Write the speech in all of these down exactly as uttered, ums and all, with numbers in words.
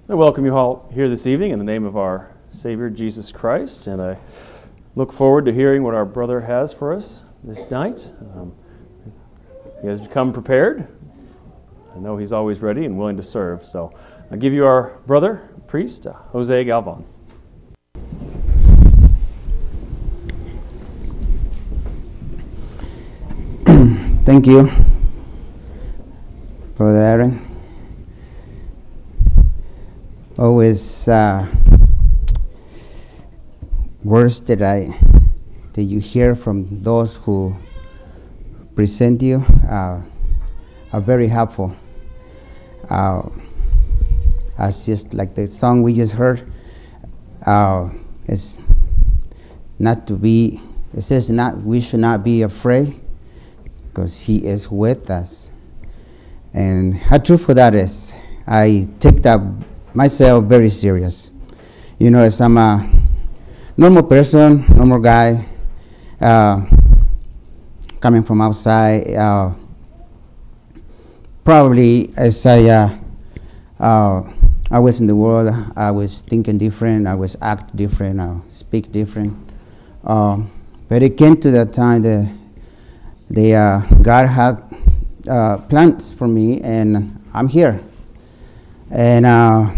I welcome you all here this evening in the name of our Savior, Jesus Christ, and I look forward to hearing what our brother has for us this night. Um, he has become prepared. I know he's always ready and willing to serve, so I give you our brother, priest, uh, Jose Galvan. Thank you, Brother Aaron. Always uh, words that I that you hear from those who present you uh, are very helpful. Uh, as just like the song we just heard, uh, it's not to be. It says not we should not be afraid, because He is with us. And how true for that is, I take that myself very serious. You know, as I'm a normal person, normal guy, uh, coming from outside, uh, probably as I, uh, uh, I was in the world, I was thinking different, I was act different, I speak different. Uh, but it came to that time that the, uh, God had uh, plans for me, and I'm here. And uh,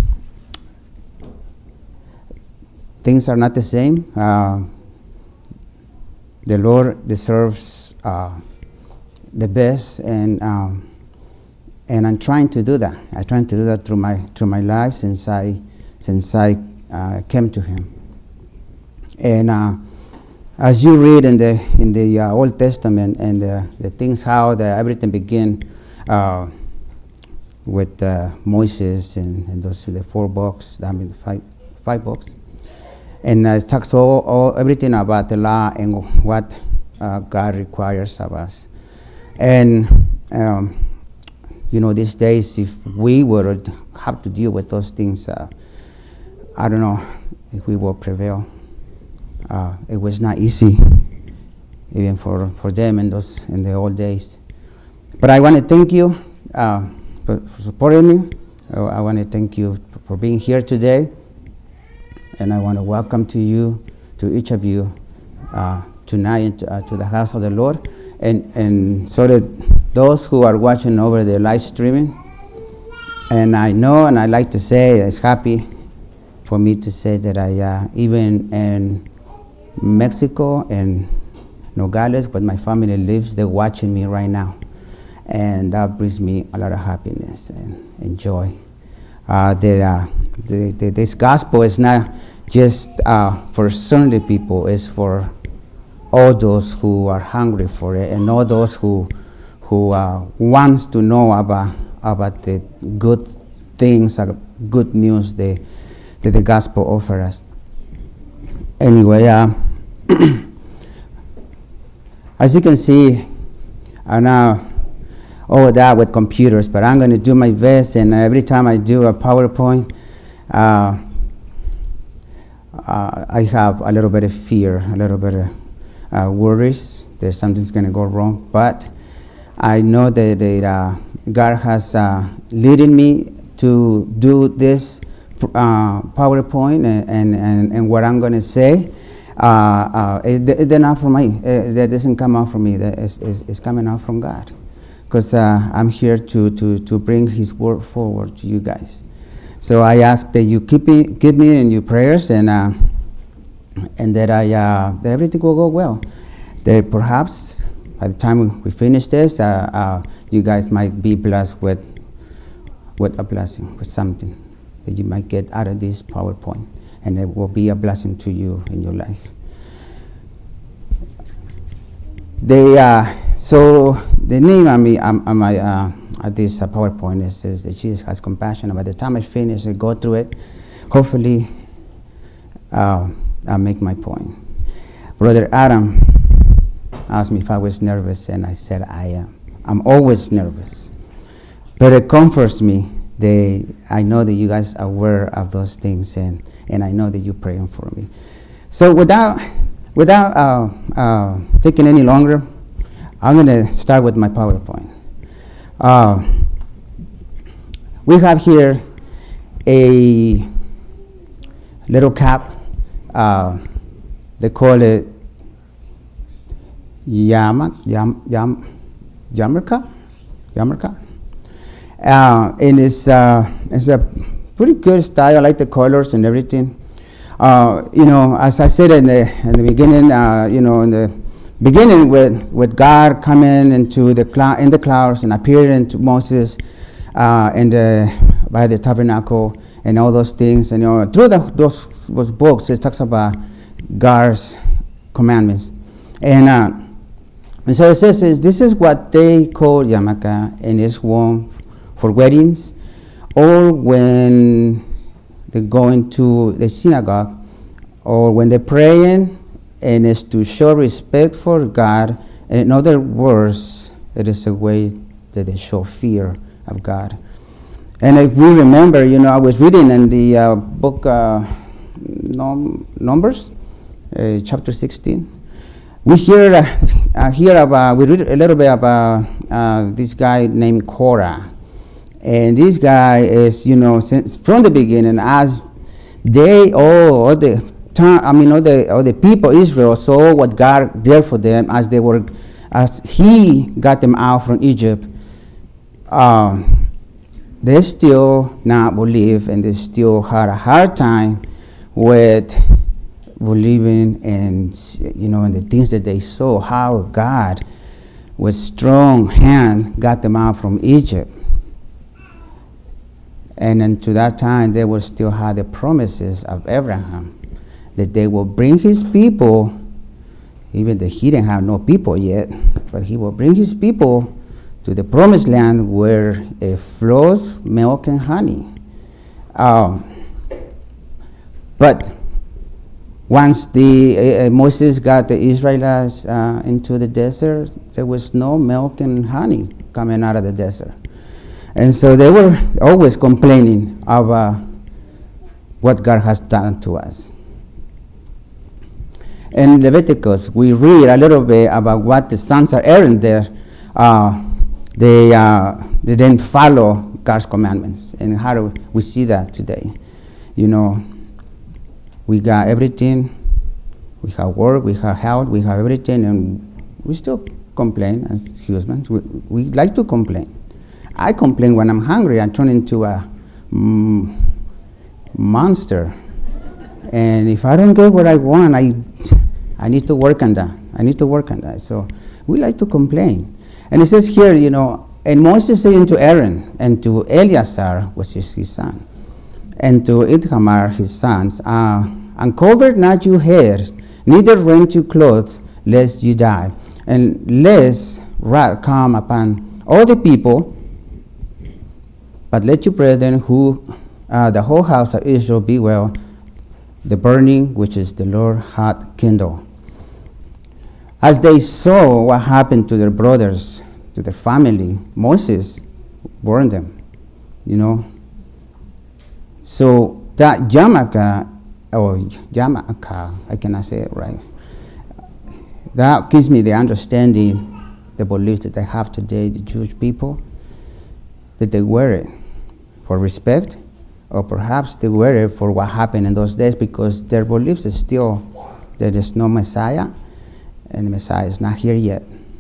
things are not the same. Uh, the Lord deserves uh, the best, and um, and I'm trying to do that. I'm trying to do that through my through my life since I since I uh, came to Him. And uh, as you read in the in the uh, Old Testament and the, the things how the everything began. Uh, with uh, Moses and, and those the four books, I mean five five books, and uh, it talks all, all everything about the law and what uh, God requires of us. And um, you know, these days, if we would have to deal with those things, uh, I don't know if we will prevail. Uh, it was not easy, even for, for them in those in the old days. But I want to thank you. Uh, For supporting me. Uh, I want to thank you for being here today, and I want to welcome to you, to each of you, uh, tonight uh, to the house of the Lord, and and so that those who are watching over the live streaming, and I know, and I like to say, it's happy for me to say that I uh, even in Mexico and Nogales, where my family lives, they're watching me right now. And that brings me a lot of happiness and, and joy. Uh, that, uh, the, the, this gospel is not just uh, for certain people, it's for all those who are hungry for it, and all those who who uh, wants to know about about the good things, uh, good news that, that the gospel offers us. Anyway, uh, as you can see, I now. all that with computers, but I'm going to do my best, and every time I do a PowerPoint, uh, uh, I have a little bit of fear, a little bit of uh, worries that something's going to go wrong, but I know that, that uh, God has uh, leading me to do this uh, PowerPoint, and, and, and, and what I'm going to say, uh, uh, it, it, they're not from me. It, that doesn't come out from me. That is, is, it's coming out from God. Because uh, I'm here to, to, to bring His word forward to you guys. So I ask that you keep me, keep me in your prayers, and uh, and that I uh, that everything will go well. That perhaps by the time we finish this, uh, uh, you guys might be blessed with with a blessing, with something that you might get out of this PowerPoint, and it will be a blessing to you in your life. They uh, so the name on me on, on my uh, at this uh, PowerPoint is says that Jesus has compassion. And by the time I finish and go through it, hopefully uh, I'll make my point. Brother Adam asked me if I was nervous, and I said I am. I'm always nervous, but it comforts me. They I know that you guys are aware of those things, and and I know that you're praying for me. So without without uh, uh, taking any longer, I'm going to start with my PowerPoint. Uh, we have here a little cap. Uh, they call it yama, yam, yam, yarmulke, yarmulke. Uh, and it's, uh, it's a pretty good style. I like the colors and everything. Uh, you know, as I said in the in the beginning, uh, you know, in the beginning with, with God coming into the cloud in the clouds and appearing to Moses uh, in the by the tabernacle and all those things, and you know, through the, those those books, it talks about God's commandments, and uh, and so it says is this is what they call yarmulke, and it's worn for weddings or when they go into the synagogue or when they're praying, and it's to show respect for God. And in other words, it is a way that they show fear of God. And if we remember, you know, I was reading in the uh, book uh, Num- Numbers, uh, chapter sixteen. We hear uh, uh, hear about we read a little bit about uh, this guy named Korah. And this guy is, you know, since from the beginning, as they all, all the time, I mean, all the all the people Israel saw what God did for them as they were, as He got them out from Egypt. Um, they still not believe, and they still had a hard time with believing in, you know, in the things that they saw. How God, with strong hand, got them out from Egypt. And until that time, they will still have the promises of Abraham, that they will bring his people, even though he didn't have no people yet, but he will bring his people to the promised land where it flows milk and honey. Um, but once the uh, Moses got the Israelites uh, into the desert, there was no milk and honey coming out of the desert. And so they were always complaining of uh, what God has done to us. In Leviticus, we read a little bit about what the sons of Aaron there, uh, they, uh, they didn't follow God's commandments. And how do we see that today? You know, we got everything. We have work, we have health, we have everything, and we still complain as humans. We, we like to complain. I complain when I'm hungry. I turn into a mm, monster. And if I don't get what I want, I I need to work on that. I need to work on that. So we like to complain. And it says here, you know, and Moses said to Aaron and to Eleazar, which is his son, and to Ithamar, his sons, uh, uncover not your head, neither rend your clothes, lest you die. And lest wrath come upon all the people, but let your brethren who uh, the whole house of Israel be well, the burning which is the Lord hath kindled. As they saw what happened to their brothers, to their family, Moses warned them, you know. So that yarmulke, or yarmulke, I cannot say it right, that gives me the understanding, the belief that they have today, the Jewish people, that they wear it for respect, or perhaps they wear it for what happened in those days, because their beliefs is still there is no Messiah, and the Messiah is not here yet.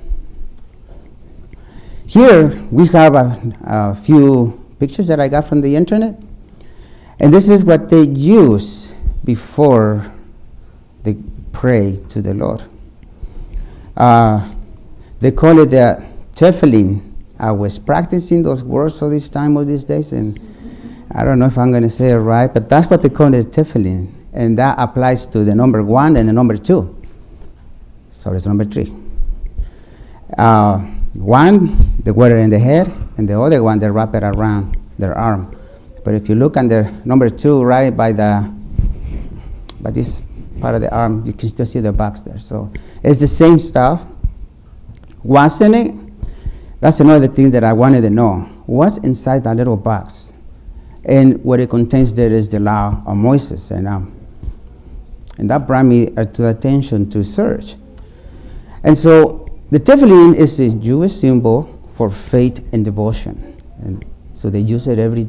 Here we have a, a few pictures that I got from the internet, and this is what they use before they pray to the Lord. Uh, they call it the tefillin. I was practicing those words all this time, all these days, and I don't know if I'm going to say it right, but that's what they call the tefillin, and that applies to the number one and the number two. So it's number three. Uh, one, they wear it in the head, and the other one, they wrap it around their arm. But if you look under number two, right by the by this part of the arm, you can still see the box there. So it's the same stuff. What's in it? That's another thing that I wanted to know. What's inside that little box? And what it contains there is the law of Moses. And, um, and that brought me uh, to attention to search. And so the tefillin is a Jewish symbol for faith and devotion. And so they use it every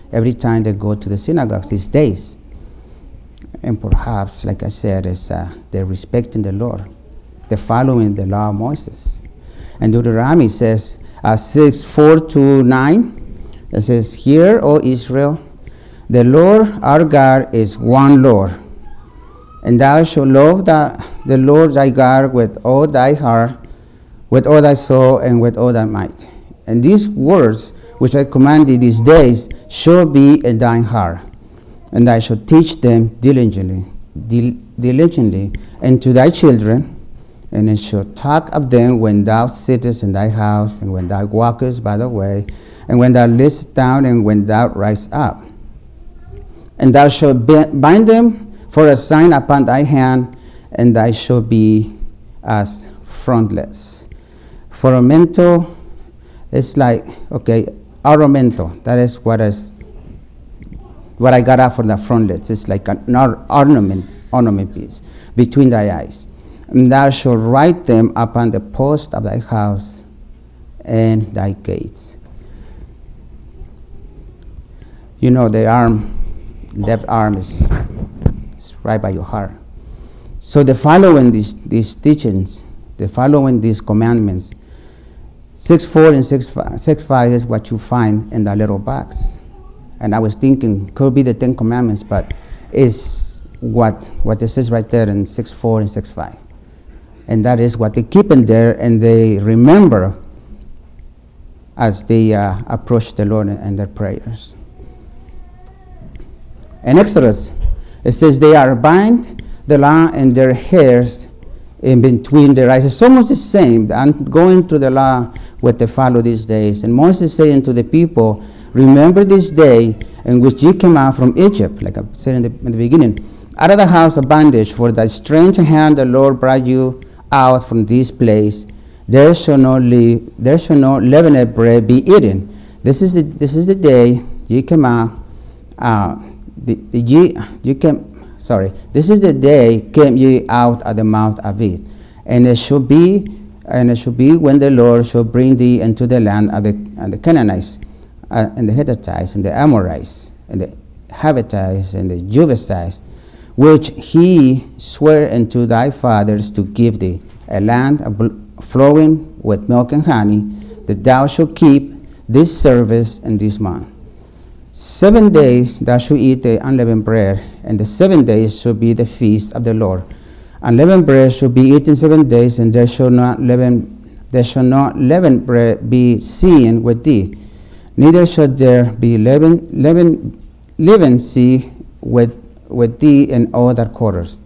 every time they go to the synagogues these days. And perhaps, like I said, is uh, they're respecting the Lord. They're following the law of Moses. And Deuteronomy says, uh, six, four to nine, it says, Hear, O Israel, the Lord our God is one Lord. And thou shalt love the, the Lord thy God with all thy heart, with all thy soul, and with all thy might. And these words which I command thee these days shall be in thine heart, and thou shalt teach them diligently, dil- diligently, and to thy children, and it shall talk of them when thou sittest in thy house, and when thou walkest by the way, and when thou liest down, and when thou rise up. And thou shalt bind them for a sign upon thy hand, and thou shalt be as frontlets. For a memento, it's like, okay, ornamento, that is what is what I got out from the frontlets. It's like an or- ornament, ornament piece between thy eyes. And thou shalt write them upon the post of thy house and thy gates. You know, the arm, left arm is, is right by your heart. So the following these, these teachings, the following these commandments, six four and six five, six five is what you find in the little box. And I was thinking, could be the Ten Commandments, but it's what, what it says right there in six four and six five. And that is what they keep in there, and they remember as they uh, approach the Lord in, in their prayers. In Exodus, it says they are bind the law in their hairs in between their eyes. It's almost the same. I'm going to the law what they follow these days. And Moses saying to the people, remember this day in which you came out from Egypt, like I said in the, in the beginning, out of the house of bondage, for thy strange hand the Lord brought you out from this place. There shall no leave, there shall no leavened bread be eaten. This is the this is the day you came out. Uh, the, the ye you came. Sorry. This is the day came ye out of the mouth of it, and it shall be, and it shall be when the Lord shall bring thee into the land of the, of the Canaanites, uh, and the Hittites, and the Amorites, and the Hittites, and the Jebusites, which he sware unto thy fathers to give thee, a land flowing with milk and honey, that thou shalt keep this service in this month. Seven days thou shalt eat the unleavened bread, and the seven days shall be the feast of the Lord. Unleavened bread shall be eaten seven days, and there shall not leaven, there shall not leavened bread be seen with thee, neither shall there be leaven, leaven, leaven see with with thee in all thy quarters.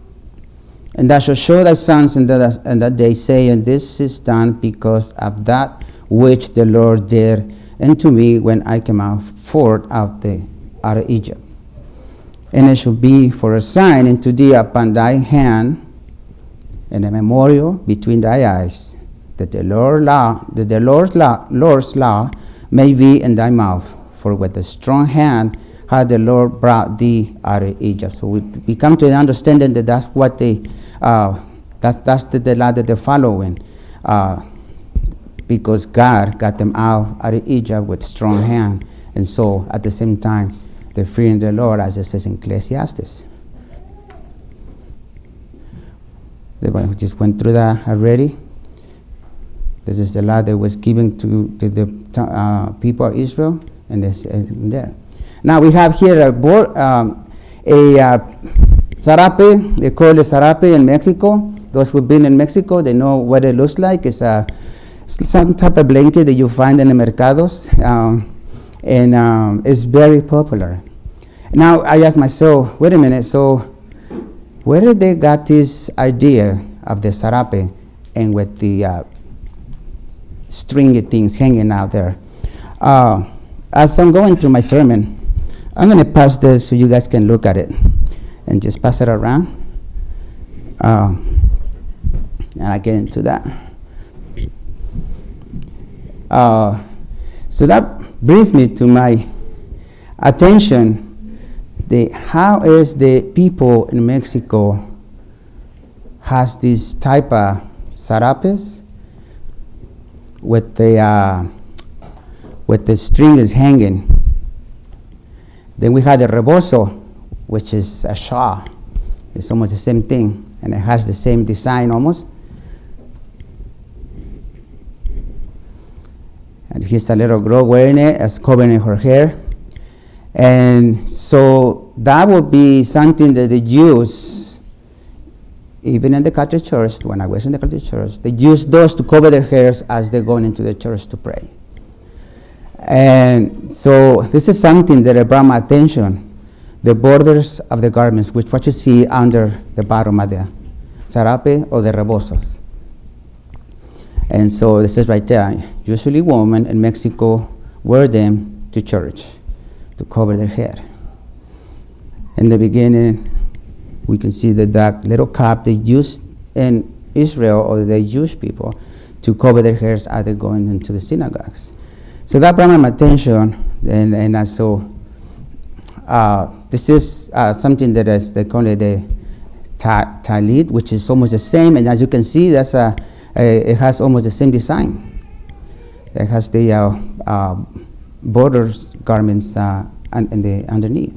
And thou shalt show thy sons in that, in that day, saying, this is done because of that which the Lord did unto me when I came out forth out, the, out of Egypt. And it shall be for a sign unto thee upon thy hand, and a memorial between thy eyes, that the Lord law, that the Lord's law, Lord's law may be in thy mouth. For with a strong hand how the Lord brought thee out of Egypt. So we, we come to the understanding that that's what they, uh, that's that's the, the law that they're following, uh, because God got them out, out of Egypt with strong hand, and so at the same time they're fearing the Lord, as it says in Ecclesiastes. We just went through that already. This is the law that was given to, to the uh, people of Israel, and it's uh, there. Now we have here a, board, um, a uh, sarape. They call it sarape in Mexico. Those who've been in Mexico, they know what it looks like. It's a some type of blanket that you find in the mercados, um, and um, it's very popular. Now I ask myself, wait a minute. So where did they got this idea of the sarape and with the uh, stringy things hanging out there? Uh, as I'm going through my sermon, I'm going to pass this so you guys can look at it and just pass it around. Uh, and I get into that. Uh, so that brings me to my attention, the how is the people in Mexico has this type of sarapes with the uh, with the string is hanging. Then we have the rebozo, which is a shawl. It's almost the same thing, and it has the same design almost. And here's a little girl wearing it, as covering her hair. And so that would be something that the Jews, even in the Catholic Church, when I was in the Catholic Church, they used those to cover their hairs as they're going into the church to pray. And so this is something that brought my attention. The borders of the garments, which what you see under the bottom of the sarape or the rebozos. And so this is right there. Usually women in Mexico wear them to church to cover their head. In the beginning, we can see that that little cap they used in Israel or the Jewish people to cover their hairs as they're going into the synagogues. So that brought my attention, and, and I saw uh, this is uh, something that is they call it the ta- talit, which is almost the same, and as you can see, that's a, a it has almost the same design. It has the uh, uh, borders garments uh, and, and the underneath,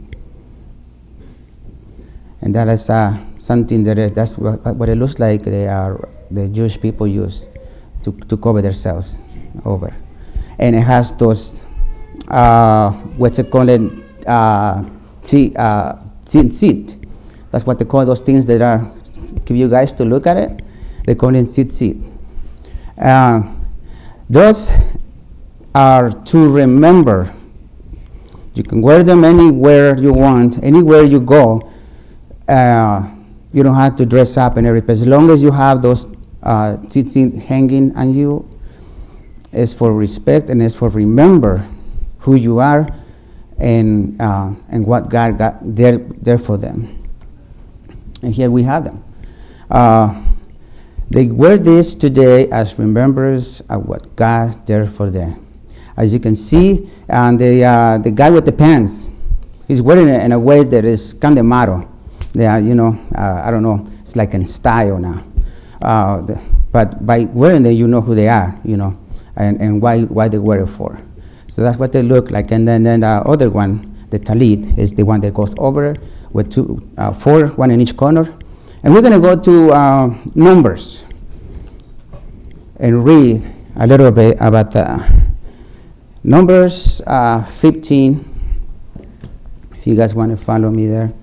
and that is uh, something that it, that's what, what it looks like. They are the Jewish people use to to cover themselves over. And it has those, uh, what's it called, uh, t- uh, tzitzit. That's what they call those things that are, give you guys to look at it, they call it tzitzit. Uh, those are to remember. You can wear them anywhere you want, anywhere you go. Uh, you don't have to dress up and everything. As long as you have those uh, tzitzit hanging on you, it's for respect and it's for remember who you are and uh, and what God got there there for them. And here we have them. Uh, they wear this today as remembrance of what God did for them. As you can see, and the uh, the guy with the pants, he's wearing it in a way that is kind of model. They are, you know, uh, I don't know, it's like in style now. Uh, the, but by wearing it, you know who they are, you know. And, and why why they wear it for. So that's what they look like. And then, then the other one, the talit, is the one that goes over with two, uh, four, one in each corner. And we're going to go to uh, Numbers and read a little bit about the Numbers uh, fifteen. If you guys want to follow me there.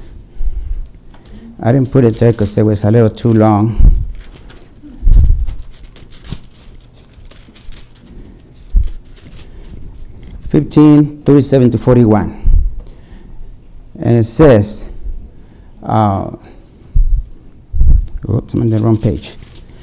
I didn't put it there because it was a little too long. fifteen, thirty-seven to forty-one. And it says, uh, oops, I'm on the wrong page.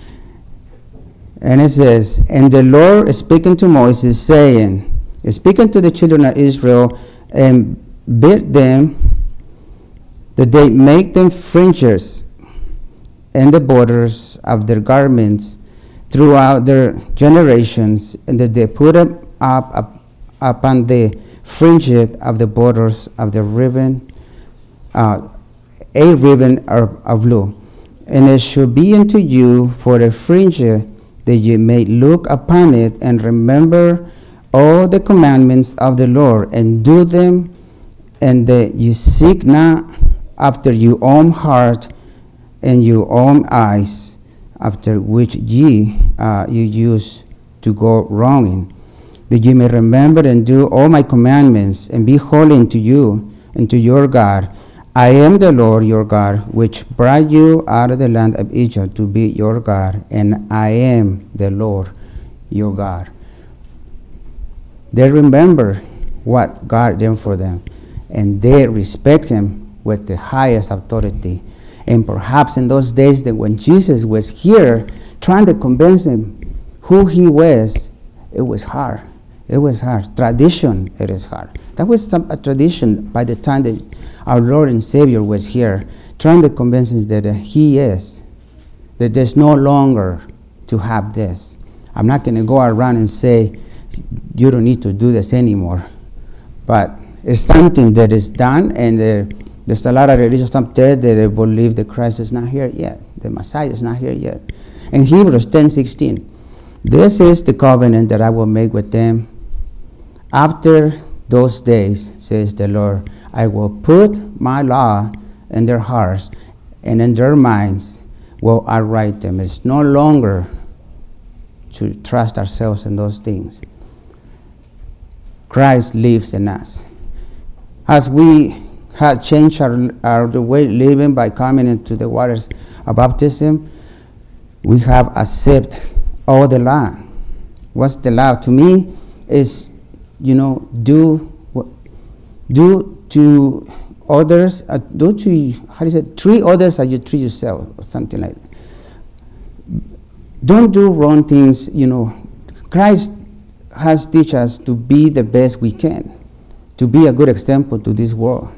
And it says, and the Lord is speaking to Moses, saying, speaking to the children of Israel, and bid them that they make them fringes in the borders of their garments throughout their generations, and that they put them up, up upon the fringet of the borders of the ribbon, uh, a ribbon of, of blue. And it should be unto you for a fringet, that ye may look upon it and remember all the commandments of the Lord, and do them, and that ye seek not after your own heart and your own eyes, after which ye uh, you use to go wronging, that ye may remember and do all my commandments, and be holy unto you and to your God. I am the Lord your God, which brought you out of the land of Egypt to be your God, and I am the Lord your God. They remember what God did for them, and they respect him with the highest authority. And perhaps in those days that when Jesus was here trying to convince them who he was, it was hard. It was hard. Tradition, it is hard. That was some, a tradition by the time that our Lord and Savior was here, trying to convince us that uh, he is, that there's no longer to have this. I'm not going to go around and say, you don't need to do this anymore. But it's something that is done, and uh, there's a lot of religions up there that believe that Christ is not here yet. The Messiah is not here yet. In Hebrews ten sixteen, this is the covenant that I will make with them after those days, says the Lord. I will put my law in their hearts, and in their minds will I write them. It's no longer to trust ourselves in those things. Christ lives in us. As we have changed our, our the way of living by coming into the waters of baptism, we have accepted all the law. What's the law? To me, is, you know, do do to others, uh, do to, how do you say, treat others as you treat yourself, or something like that. Don't do wrong things, you know. Christ has teach us to be the best we can, to be a good example to this world.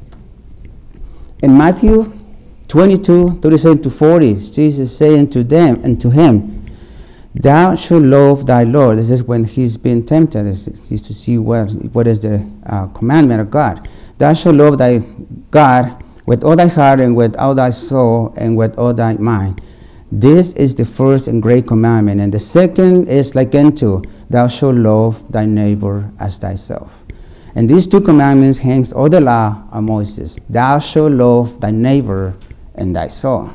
In Matthew twenty-two, thirty-seven to forty, Jesus saying to them and to him, thou shalt love thy Lord. This is when he's been tempted, is, is to see what, what is the uh, commandment of God. Thou shalt love thy God with all thy heart and with all thy soul and with all thy mind. This is the first and great commandment. And the second is like unto, thou shalt love thy neighbor as thyself. And these two commandments hangs all the law of Moses. Thou shalt love thy neighbor and thy soul.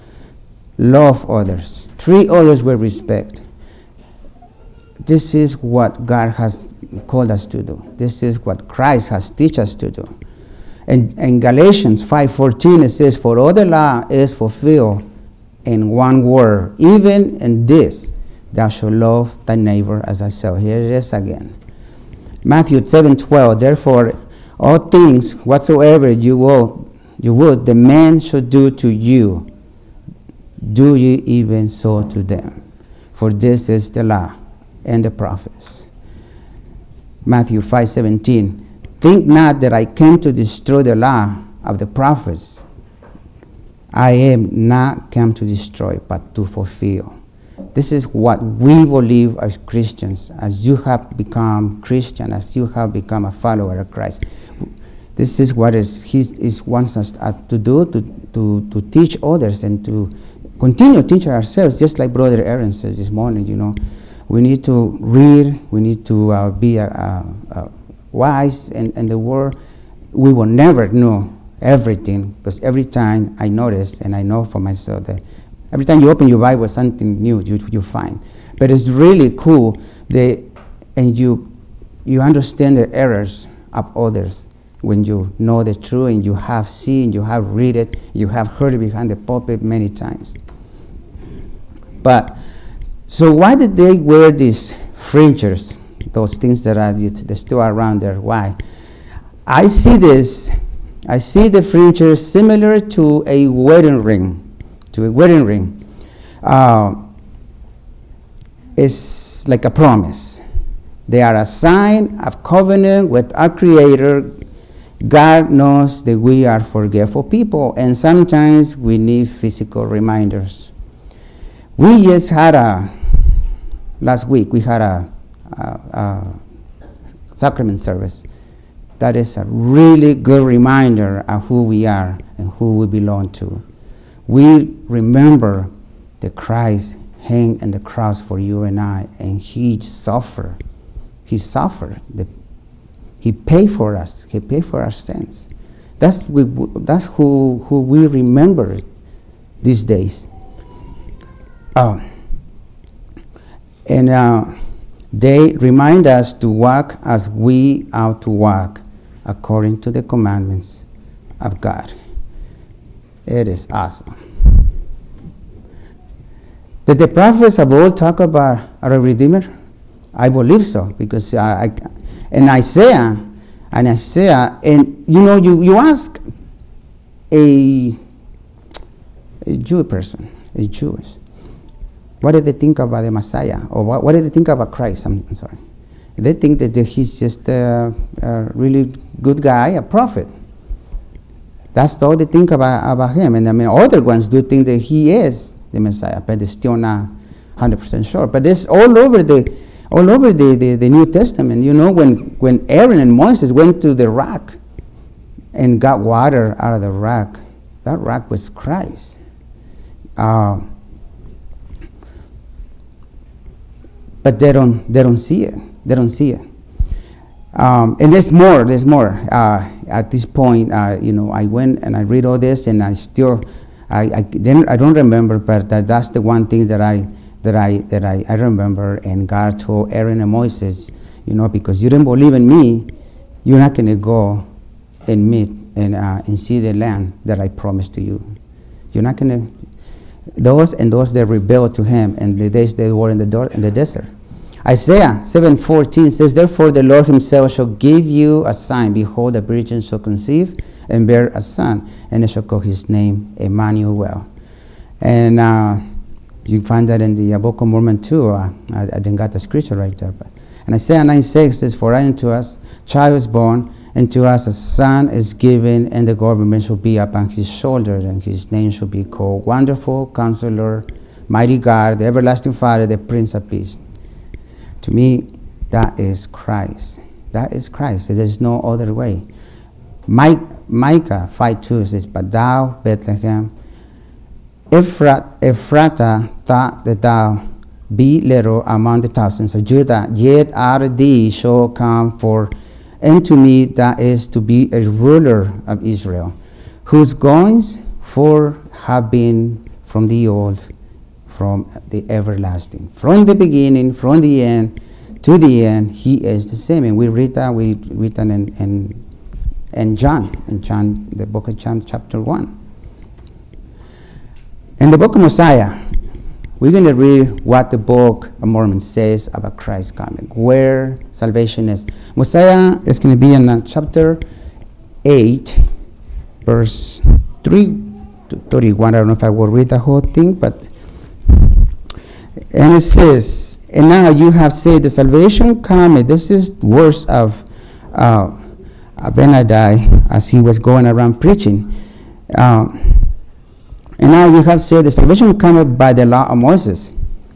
Love others. Treat others with respect. This is what God has called us to do. This is what Christ has taught us to do. And in Galatians five fourteen, it says, for all the law is fulfilled in one word, even in this, thou shalt love thy neighbor as thyself. Here it is again. Matthew seven twelve, therefore all things whatsoever you will you would the man should do to you, do ye even so to them. For this is the law and the prophets. Matthew five seventeen, think not that I came to destroy the law of the prophets. I am not come to destroy, but to fulfill. This is what we believe as Christians, as you have become Christian, as you have become a follower of Christ. This is what is he is wants us to do, to, to, to teach others and to continue teaching ourselves, just like Brother Aaron says this morning, you know. We need to read, we need to uh, be uh, uh, wise in, in the Word. We will never know everything, because every time I notice, and I know for myself, that every time you open your Bible, something new you, you find. But it's really cool, that, and you you understand the errors of others when you know the truth, and you have seen, you have read it, you have heard it behind the pulpit many times. But, so why did they wear these fringes, those things that are that still around there? Why? I see this, I see the fringes similar to a wedding ring, to a wedding ring. Uh, it's like a promise. They are a sign of covenant with our Creator. God knows that we are forgetful people, and sometimes we need physical reminders. We just had a, last week, we had a, a, a sacrament service. That is a really good reminder of who we are and who we belong to. We remember that Christ hung on the cross for you and I, and he suffered. He suffered. The, he paid for us. He paid for our sins. That's, we, that's who, who we remember these days. Uh, and uh, they remind us to walk as we ought to walk, according to the commandments of God. It is awesome. Did the prophets of old talk about our Redeemer? I believe so, because I, I in Isaiah, and Isaiah, and you know, you, you ask a, a Jewish person, a Jewish, what did they think about the Messiah? Or what, what did they think about Christ? I'm, I'm sorry. They think that he's just a, a really good guy, a prophet. That's all they think about, about him. And I mean, other ones do think that he is the Messiah, but they're still not one hundred percent sure. But it's all over the all over the, the, the New Testament. You know, when, when Aaron and Moses went to the rock and got water out of the rock, that rock was Christ. Uh, but they don't they don't see it. They don't see it. Um, and there's more. There's more. Uh, at this point, uh, you know, I went and I read all this, and I still, I, I didn't, I don't remember, but that, that's the one thing that I, that I, that I, I remember. And God told Aaron and Moses, you know, because you didn't believe in me, you're not going to go and meet and uh, and see the land that I promised to you. You're not going to. Those and those that rebelled to him, and the days they were in the door, in the desert. Isaiah seven fourteen says, therefore the Lord himself shall give you a sign. Behold, a virgin shall conceive and bear a son, and they shall call his name Emmanuel. And uh, you find that in the uh, Book of Mormon too. Uh, I, I didn't got the scripture right there. But. And Isaiah nine six says, for unto us child is born, and to us a son is given, and the government shall be upon his shoulders, and his name shall be called Wonderful Counselor, Mighty God, the Everlasting Father, the Prince of Peace. To me, that is Christ. That is Christ. There is no other way. Mike, Micah five two says, but thou, Bethlehem, Ephrat, Ephrata, thought that thou be little among the thousands of Judah, yet out of thee shall come for unto me that is to be a ruler of Israel, whose goings forth have been from the old, from the everlasting. From the beginning, from the end, to the end, he is the same. And we read that, we read that in, in, in John, in John, the book of John, chapter one. In the book of Mosiah, we're going to read what the Book of Mormon says about Christ's coming, where salvation is. Mosiah is going to be in uh, chapter eight, verse three to thirty-one. I don't know if I will read the whole thing, but and it says, and now you have said the salvation cometh. This is words of uh, Abinadi as he was going around preaching. Uh, And now you have said the salvation cometh by the law of Moses.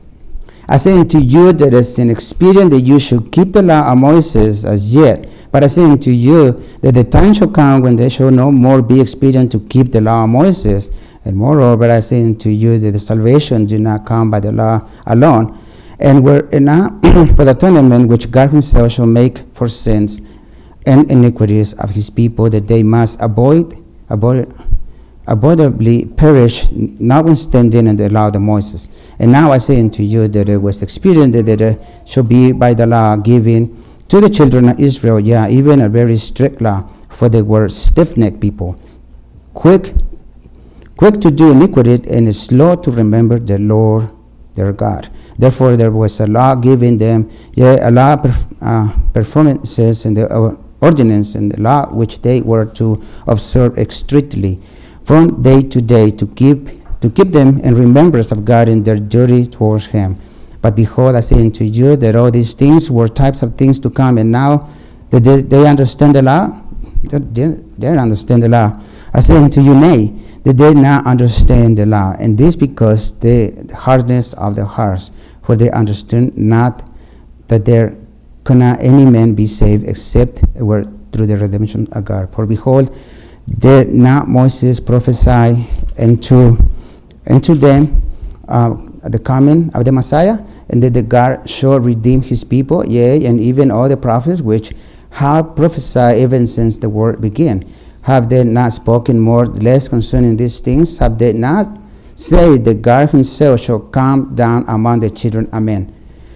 I say unto you that it is an expedient that you should keep the law of Moses as yet. But I say unto you that the time shall come when there shall no more be expedient to keep the law of Moses. And moreover, I say unto you that the salvation do not come by the law alone. And were it not for the atonement which God himself shall make for sins and iniquities of his people, that they must avoid, avoid avoidably perish, notwithstanding in the law of Moses. And now I say unto you that it was expedient that it should be by the law given to the children of Israel, yeah, even a very strict law, for they were stiff-necked people, quick, quick to do iniquity, and slow to remember the Lord their God. Therefore there was a law given them, yea, a law of uh, performances and the uh, ordinance and the law which they were to observe strictly from day to day, to keep to keep them in remembrance of God in their duty towards him. But behold, I say unto you that all these things were types of things to come, and now that they, they understand the law, they, they, they understand the law. I say unto you, nay, they did not understand the law, and this because the hardness of their hearts, for they understood not that there cannot any man be saved except it were through the redemption of God. For behold, did not Moses prophesy into, into them uh, the coming of the Messiah, and that the God shall redeem his people, yea, and even all the prophets which have prophesied even since the world began? Have they not spoken more or less concerning these things? Have they not said that God himself shall come down among the children of men,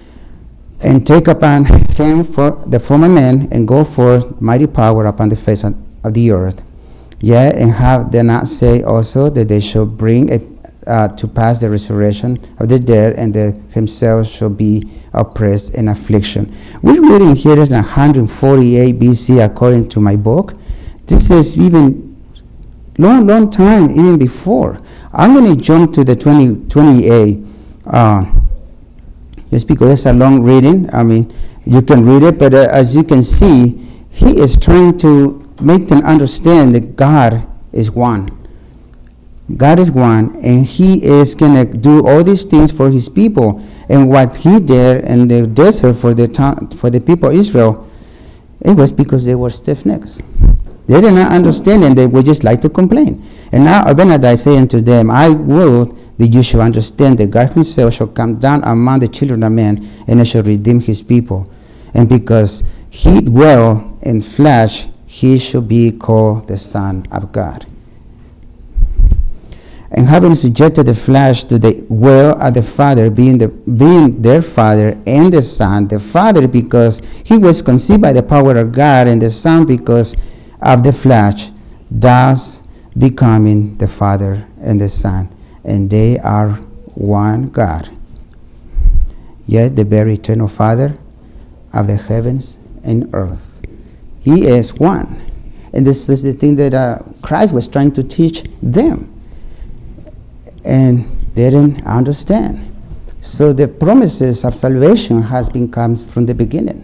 and take upon him for the form of men, and go forth mighty power upon the face of, of the earth? Yea, and have they not say also that they shall bring a, uh, to pass the resurrection of the dead, and that himself shall be oppressed in affliction? We're reading here in one forty-eight B C according to my book. This is even long, long time, even before. I'm going to jump to the twenty twenty-eight, uh, just because it's a long reading. I mean, you can read it, but uh, as you can see, he is trying to make them understand that God is one. God is one, and he is going to do all these things for his people. And what he did in the desert for the time, for the people of Israel, it was because they were stiff-necked. They did not understand, and they would just like to complain. And now Abinadi is saying to them, I will that you shall understand that God himself shall come down among the children of men, and he shall redeem his people. And because he dwell in flesh, he should be called the Son of God. And having subjected the flesh to the will of the Father, being, the, being their Father, and the Son, the Father because he was conceived by the power of God, and the Son because of the flesh, thus becoming the Father and the Son, and they are one God. Yet the very eternal Father of the heavens and earth, he is one. And this is the thing that uh, Christ was trying to teach them, and they didn't understand. So the promises of salvation has been comes from the beginning.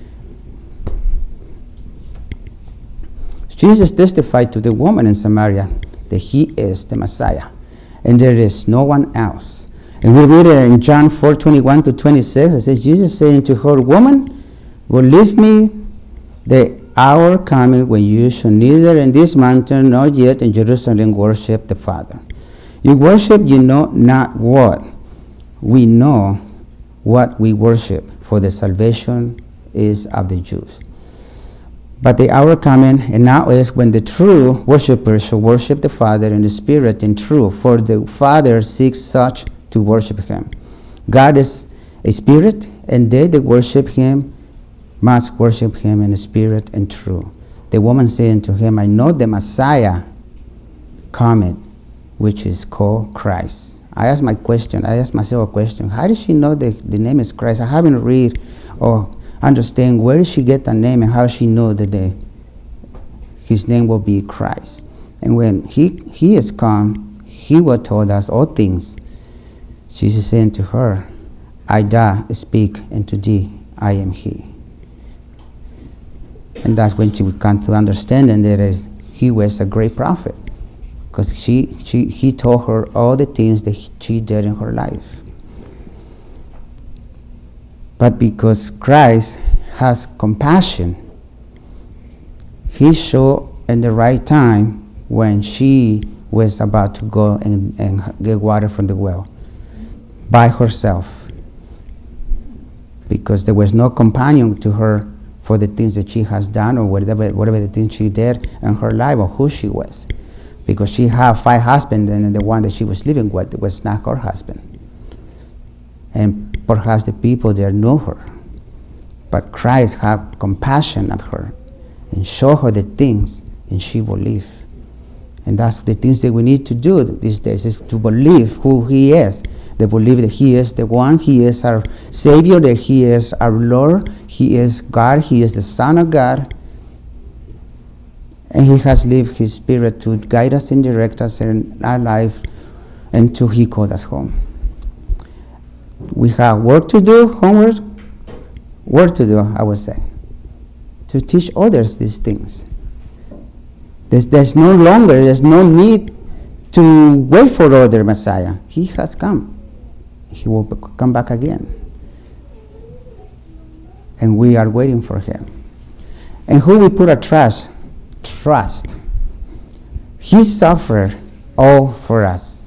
Jesus testified to the woman in Samaria that he is the Messiah, and there is no one else. And we read it in John four twenty-one to twenty-six. It says, Jesus saying to her, "Woman, believe me, the hour coming when you shall neither in this mountain nor yet in Jerusalem worship the Father. You worship, you know not what. We know what we worship, for the salvation is of the Jews. But the hour coming, and now is, when the true worshippers shall worship the Father in the Spirit and truth, for the Father seeks such to worship him. God is a spirit, and they that worship him must worship him in the spirit and truth." The woman saying to him, "I know the Messiah cometh, which is called Christ." I asked my question, I asked myself a question. How did she know the, the name is Christ? I haven't read or understand where did she get the name and how she know that the, his name will be Christ. And when he, he is come, he will told us all things. Jesus saying to her, "I da speak, and to thee I am he." And that's when she would come to understand and that is, he was a great prophet, because she, she, he told her all the things that he, she did in her life. But because Christ has compassion, he showed in the right time when she was about to go and, and get water from the well by herself, because there was no companion to her for the things that she has done or whatever, whatever the things she did in her life or who she was, because she had five husbands and the one that she was living with was not her husband. And perhaps the people there knew her, but Christ had compassion of her and showed her the things, and she believed. And that's the things that we need to do these days, is to believe who he is. They believe that he is the one, he is our Savior, that he is our Lord, he is God, he is the Son of God. And he has left his Spirit to guide us and direct us in our life until he called us home. We have work to do, homework, work to do, I would say, to teach others these things. There's, there's no longer, there's no need to wait for other Messiah. He has come. He will come back again. And we are waiting for him. And who we put our trust? Trust. He suffered all for us.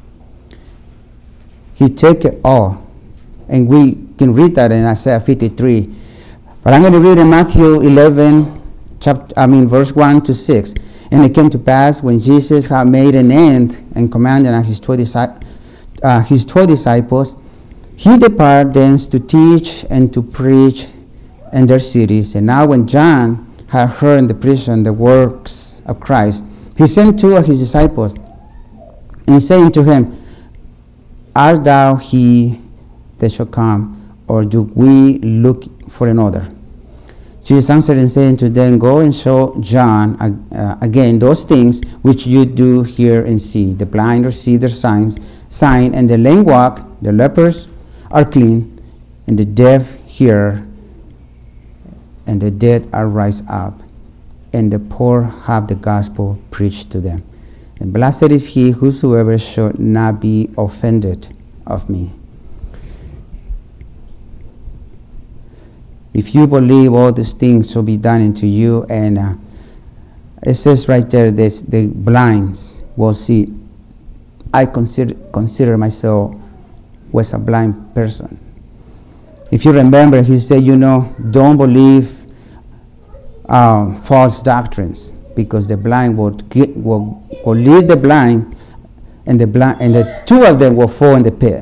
He took it all. And we can read that in Isaiah fifty-three. But I'm going to read in Matthew eleven, chapter, I mean verse one to six. "And it came to pass, when Jesus had made an end and commanded his twelve, uh, his twelve disciples, he departed thence to teach and to preach in their cities. And now when John had heard in the prison the works of Christ, he sent two of his disciples, and saying to him, Art thou he that shall come, or do we look for another? Jesus answered and said unto them, Go and show John uh, again those things which you do hear and see. The blind receive their signs, sign, and the lame walk, the lepers are clean, and the deaf hear, and the dead are raised up, and the poor have the gospel preached to them. And blessed is he whosoever shall not be offended of me. If you believe all these things shall be done unto you, and uh, it says right there, this, the blinds will see. I consider consider myself was a blind person. If you remember, he said, you know, don't believe um, false doctrines, because the blind will, get, will, will lead the blind, and the blind, and the two of them will fall in the pit.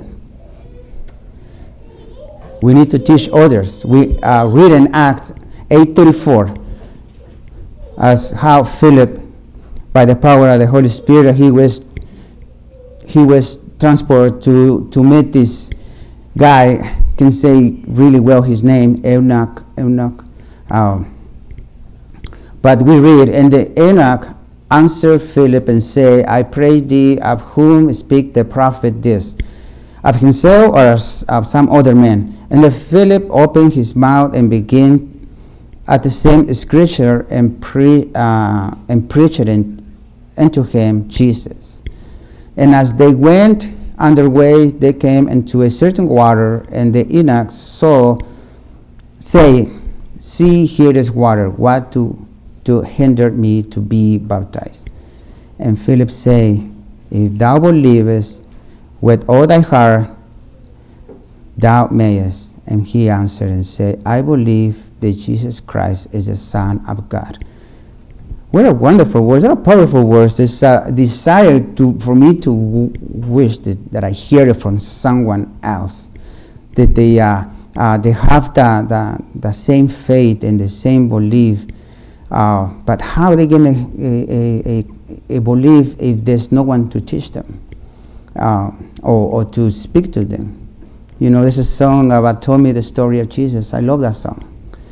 We need to teach others. We uh, read in Acts eight thirty-four as how Philip, by the power of the Holy Spirit, he was he was transported to, to meet this guy, can say really well his name, Enoch. Enoch. Um, but we read, and the Enoch answered Philip and say, I pray thee, of whom speak the prophet this? Of himself or of some other man? And the Philip opened his mouth and began at the same scripture and, pre, uh, and preached it unto him Jesus. And as they went on their way, they came into a certain water, and the Enoch saw, say, see, here is water, what to, to hinder me to be baptized? And Philip say, if thou believest with all thy heart, thou mayest. And he answered and said, I believe that Jesus Christ is the Son of God. What a wonderful words, what a powerful words. This uh, desire to, for me to w- wish that, that I hear it from someone else, that they uh, uh, they have the, the the same faith and the same belief. Uh, but how are they going to believe if there's no one to teach them uh, or, or to speak to them? You know, there's a song about "Told Me the Story of Jesus." I love that song.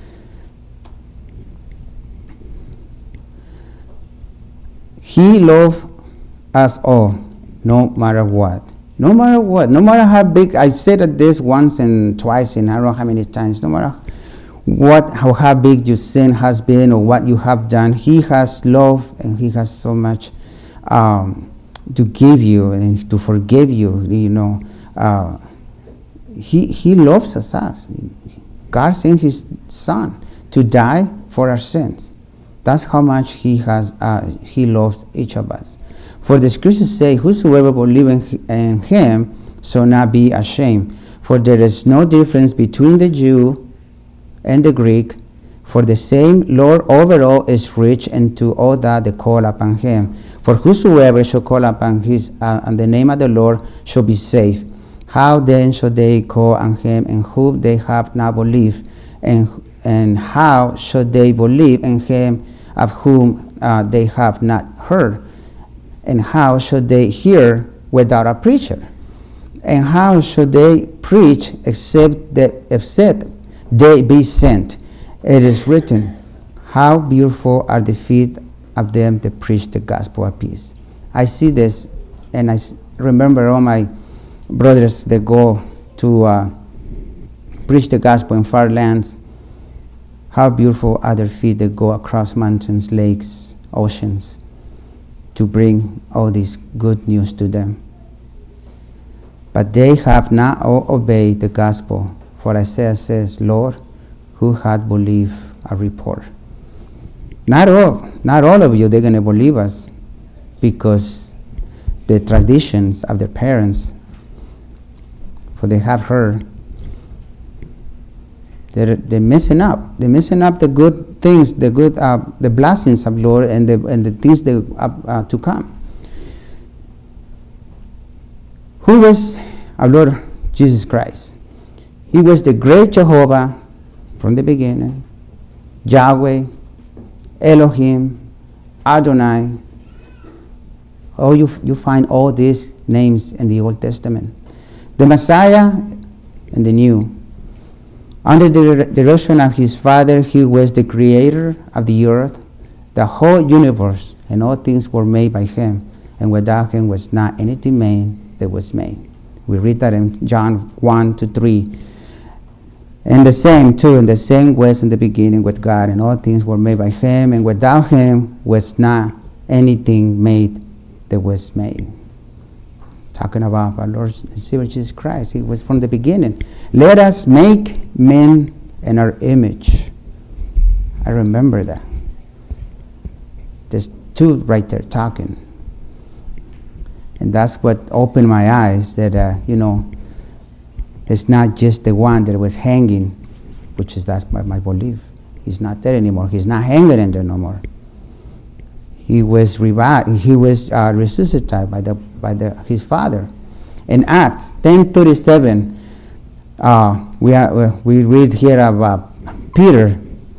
He loved us all, no matter what. No matter what. No matter how big. I said this once and twice, and I don't know how many times. No matter what, how, how big your sin has been or what you have done, He has love and He has so much um, to give you and to forgive you. You know, uh, He He loves us. us. God sent His Son to die for our sins. That's how much he has. Uh, he loves each of us. For the scriptures say, whosoever believes in him shall not be ashamed. For there is no difference between the Jew and the Greek. For the same Lord over all is rich, and to all that they call upon him. For whosoever shall call upon his uh, on the name of the Lord shall be saved. How then shall they call on him in whom they have not believed? And and how should they believe in him of whom uh, they have not heard? And how should they hear without a preacher? And how should they preach except that except they be sent? It is written, how beautiful are the feet of them that preach the gospel of peace. I see this, and I remember all my brothers that go to uh, preach the gospel in far lands. How beautiful are their feet that go across mountains, lakes, oceans, to bring all this good news to them. But they have not all obeyed the gospel. For Isaiah says, Lord, who hath believed our report? Not all, not all of you, they're going to believe us, because the traditions of their parents, for they have heard, They're, they're messing up. They're messing up the good things, the good, uh, the blessings of Lord, and the and the things that uh, uh, to come. Who was our Lord Jesus Christ? He was the great Jehovah from the beginning, Yahweh, Elohim, Adonai. Oh, you you find all these names in the Old Testament. The Messiah in the New. Under the direction of his Father, he was the creator of the earth, the whole universe, and all things were made by him, and without him was not anything made that was made. We read that in John one to three. And the same too, in the same was in the beginning with God, and all things were made by him, and without him was not anything made that was made. Talking about our Lord and Savior Jesus Christ. He was from the beginning. Let us make men in our image. I remember that. There's two right there talking. And that's what opened my eyes, that, uh, you know, it's not just the one that was hanging, which is that's my, my belief. He's not there anymore. He's not hanging in there no more. He was revived. He was uh, resuscitated by the by the his Father. In Acts ten thirty-seven, uh, we are, we read here about Peter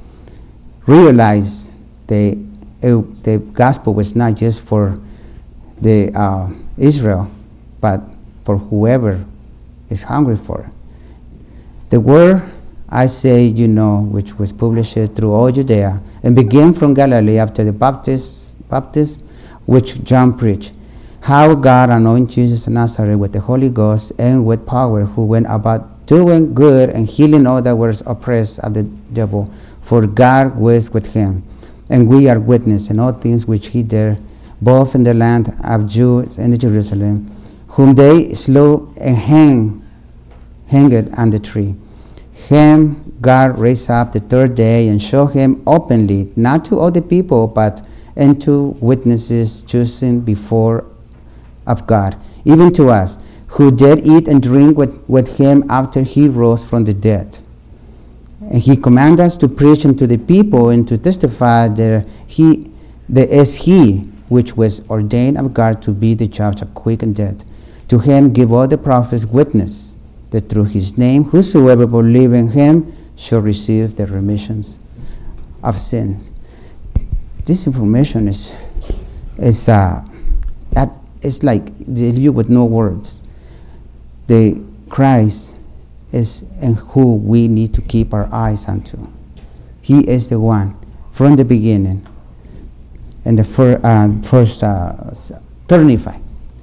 realized the uh, the gospel was not just for the uh, Israel, but for whoever is hungry for it. The word I say, you know, which was published through all Judea and began from Galilee after the baptism, baptism which John preached, how God anointed Jesus of Nazareth with the Holy Ghost and with power, who went about doing good and healing all that were oppressed of the devil, for God was with him. And we are witnesses in all things which he did, both in the land of Jews and in Jerusalem, whom they slew and hanged, hanged on the tree. Him God raised up the third day and showed him openly, not to all the people, but unto witnesses chosen before of God, even to us, who did eat and drink with, with him after he rose from the dead. And he commanded us to preach unto the people and to testify that he that is he which was ordained of God to be the judge of quick and dead. To him give all the prophets witness that through his name whosoever believe in him shall receive the remissions of sins. This information is is uh, that it's like you with no words. The Christ is in who we need to keep our eyes onto. He is the one from the beginning. And the fir- uh, first uh, thirty-five.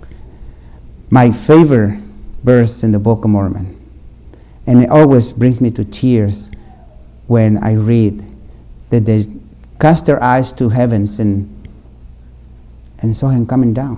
My favorite verse in the Book of Mormon. And it always brings me to tears when I read that they cast their eyes to heavens and and saw him coming down.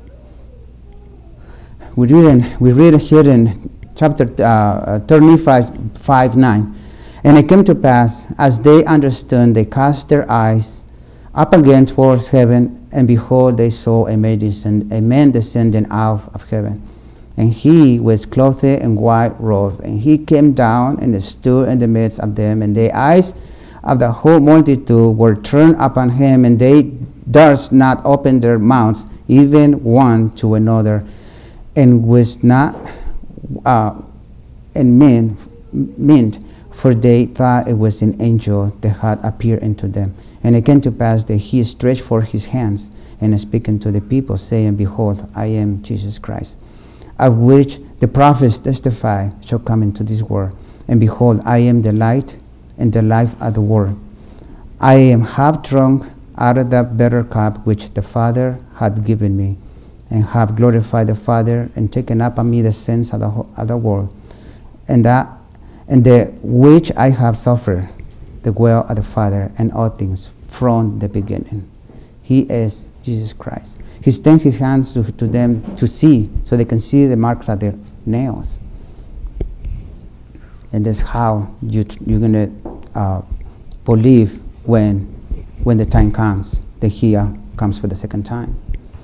We read, in, we read here in chapter uh, thirty-five, five, nine. And it came to pass, as they understood, they cast their eyes up again towards heaven, and behold, they saw a man, descend, a man descending out of heaven. And he was clothed in white robe, and he came down and stood in the midst of them, and the eyes of the whole multitude were turned upon him, and they durst not open their mouths, even one to another, and was not uh, and meant, meant, for they thought it was an angel that had appeared unto them. And it came to pass that he stretched forth his hands and speaking to the people, saying, Behold, I am Jesus Christ, of which the prophets testify shall come into this world. And behold, I am the light and the life of the world. I am half drunk out of that bitter cup which the Father had given me, and have glorified the Father, and taken up on me the sins of the, of the world, and that and the which I have suffered the will of the Father, and all things from the beginning. He is Jesus Christ. He extends his hands to, to them to see, so they can see the marks of their nails. And that's how you, you're going to uh, believe when, when the time comes, that he uh, comes for the second time.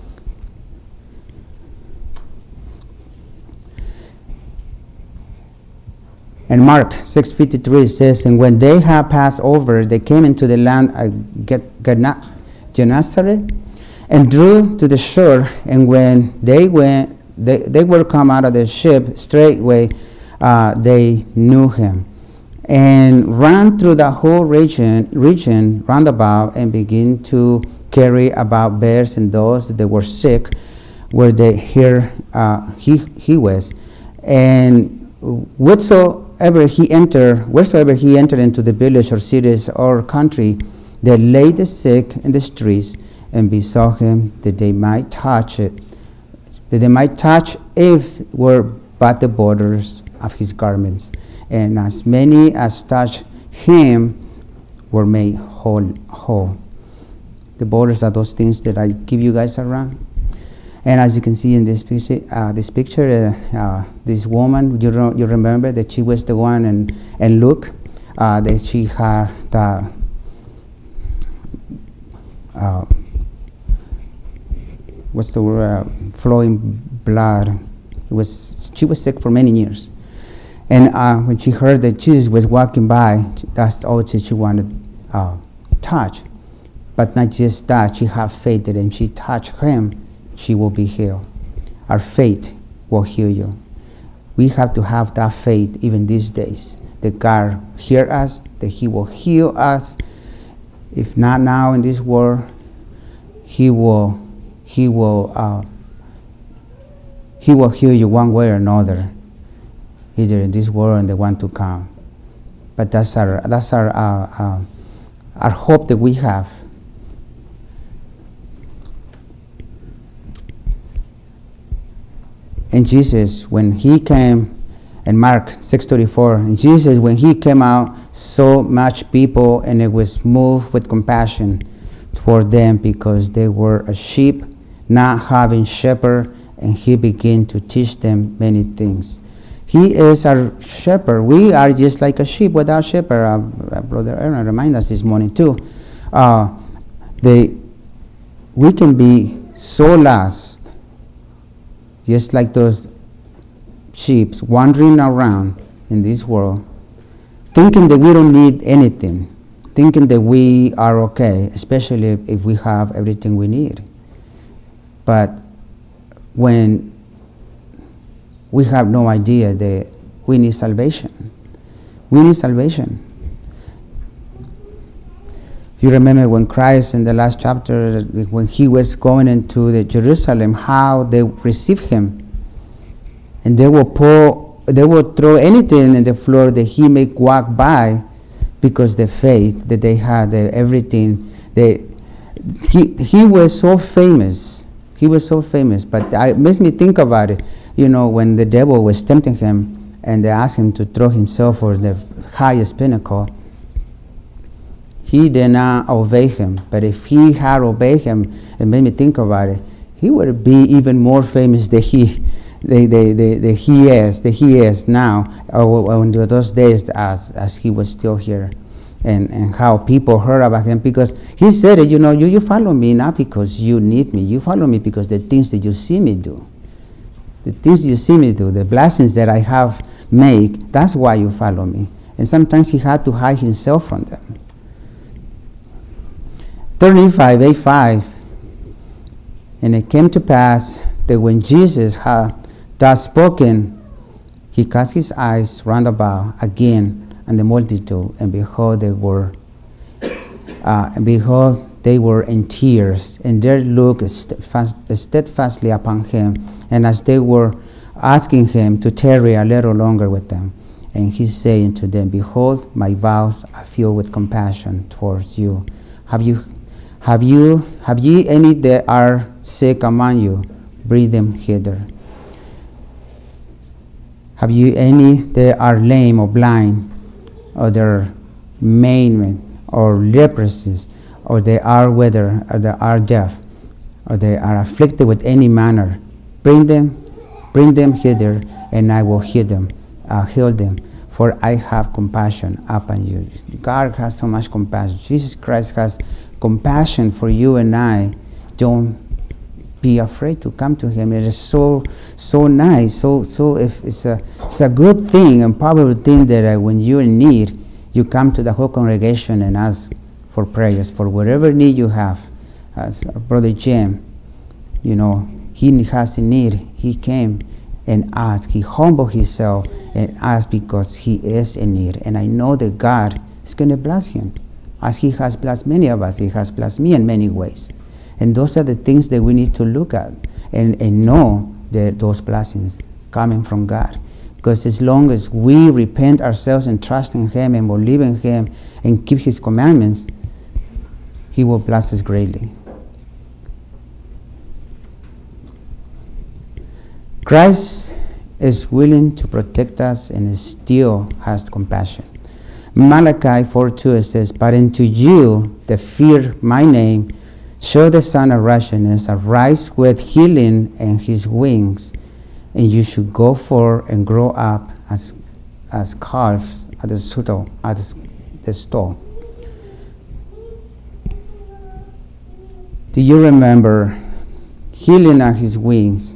And Mark six fifty-three says, and when they had passed over, they came into the land of Gennesaret, and drew to the shore. And when they went, they, they were come out of the ship, straightway uh, they knew him, and ran through the whole region, region round about, and began to carry about bears and those that were sick, where they hear uh, he he was, and whatsoever Ever he entered, wheresoever he entered into the village or cities or country, they laid the sick in the streets and besought him that they might touch it, that they might touch if were but the borders of his garments. And as many as touched him were made whole. whole. The borders are those things that I give you guys around. And as you can see in this picture, uh, this picture, uh, uh, this woman, you re- you remember that she was the one, and and Luke, uh, that she had the uh, what's the word, uh, flowing blood. It was she was sick for many years, and uh, when she heard that Jesus was walking by, that's all that she wanted uh, touch. But not just that, she had faith that if she touched him, she will be healed. Our faith will heal you. We have to have that faith even these days, that God hear us, that he will heal us. If not now in this world, he will, he will, uh, he will heal you one way or another, either in this world and the one to come. But that's our, that's our, uh, uh, our hope that we have. And Jesus, when he came, in Mark six thirty-four, and Jesus, when he came out, saw much people, and it was moved with compassion toward them because they were a sheep, not having shepherd, and he began to teach them many things. He is our shepherd. We are just like a sheep without shepherd. Uh, Brother Aaron reminded us this morning too. Uh, they, we can be so lost, just like those sheep wandering around in this world, thinking that we don't need anything, thinking that we are okay, especially if, if we have everything we need. But when we have no idea that we need salvation, we need salvation. You remember when Christ in the last chapter, when he was going into the Jerusalem, how they received him. And they will pour, they will throw anything in the floor that he may walk by, because the faith that they had, the everything. They, he he was so famous. He was so famous. But it makes me think about it. You know, when the devil was tempting him and they asked him to throw himself for the highest pinnacle, he did not obey him. But if he had obeyed him, it made me think about it, he would be even more famous than he, the, the, the, the he is, that he is now, or in those days as, as he was still here. And, and how people heard about him, because he said it, you know, you, you follow me not because you need me, you follow me because the things that you see me do. The things you see me do, the blessings that I have made, that's why you follow me. And sometimes he had to hide himself from them. thirty-five, eight five. And it came to pass that when Jesus had thus spoken, he cast his eyes round about again on the multitude, and behold, they were, uh, and behold, they were in tears, and their look steadfastly upon him. And as they were asking him to tarry a little longer with them, and he saying to them, behold, my vows are filled with compassion towards you. Have you, have you, have ye any that are sick among you? Bring them hither. Have you any that are lame or blind, or their maiming, or leprosies, or they are withered, or they are deaf, or they are afflicted with any manner? Bring them, bring them hither, and I will heal them, uh, heal them, for I have compassion upon you. God has so much compassion. Jesus Christ has compassion for you and I. Don't be afraid to come to him. It is so so nice. So so if it's a it's a good thing and powerful thing that uh, when you're in need, you come to the whole congregation and ask for prayers for whatever need you have. As Brother Jim, you know, he has a need. He came and asked. He humbled himself and asked because he is in need. And I know that God is going to bless him, as he has blessed many of us. He has blessed me in many ways. And those are the things that we need to look at and, and know that those blessings coming from God. Because as long as we repent ourselves and trust in him and believe in him and keep his commandments, he will bless us greatly. Christ is willing to protect us and still has compassion. Malachi four two says, but unto you that fear my name, show the Son of Righteousness arise with healing in his wings, and you should go forth and grow up as as calves at the stall. At the stall. Do you remember healing on his wings?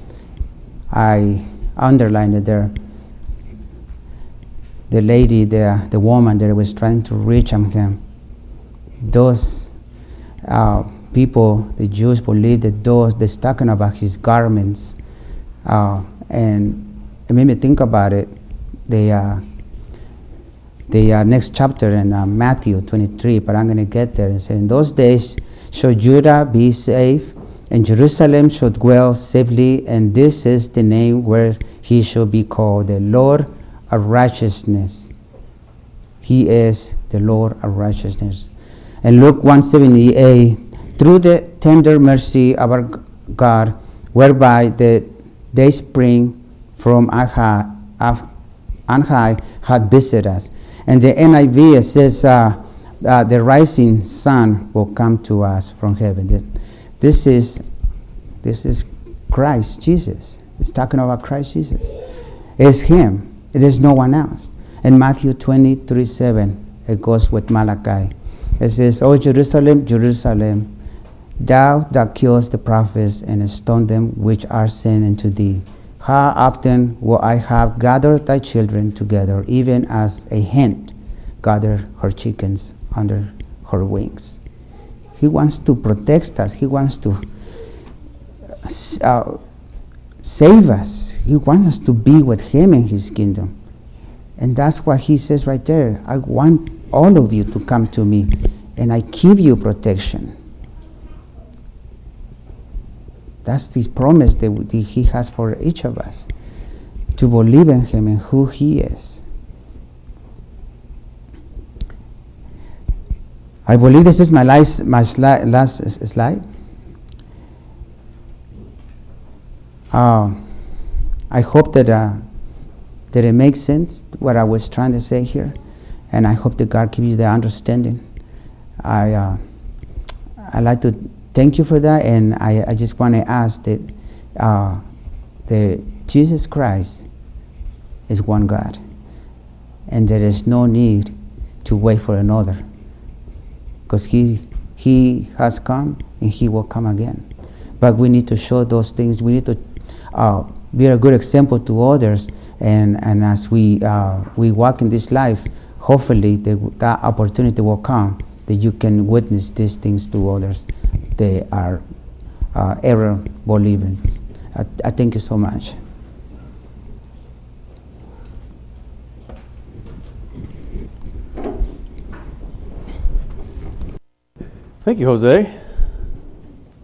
I underlined it there. The lady, the the woman that was trying to reach on him, those uh, people, the Jews, believed that those that's talking about his garments, uh, and it made me think about it. The uh, the uh, next chapter in uh, Matthew twenty-three, but I'm going to get there. It says, "In those days shall Judah be safe, and Jerusalem shall dwell safely, and this is the name where he shall be called the Lord of righteousness." He is the Lord of righteousness. And Luke one seventy-eight, through the tender mercy of our God, whereby the day spring from on high, on high had visited us. And the N I V, it says, uh, uh, the rising sun will come to us from heaven. This is, this is Christ Jesus. It's talking about Christ Jesus. It's him. It is no one else. In Matthew twenty-three seven, it goes with Malachi. It says, "O Jerusalem, Jerusalem, thou that killest the prophets and stone them which are sent unto thee, how often will I have gathered thy children together, even as a hen gathers her chickens under her wings." He wants to protect us. He wants to uh, save us. He wants us to be with him in his kingdom. And that's what he says right there. I want all of you to come to me, and I give you protection. That's his promise that he has for each of us, to believe in him and who he is. I believe this is my last, my sli- last slide. Uh, I hope that uh, that it makes sense what I was trying to say here, and I hope that God gives you the understanding. I uh, I like to thank you for that, and I, I just want to ask that uh, that Jesus Christ is one God, and there is no need to wait for another, because he he has come and he will come again. But we need to show those things. We need to uh, be a good example to others, and and as we uh, we walk in this life, hopefully the, that opportunity will come that you can witness these things to others. They are uh, error believing. I, I thank you so much. Thank you, Jose.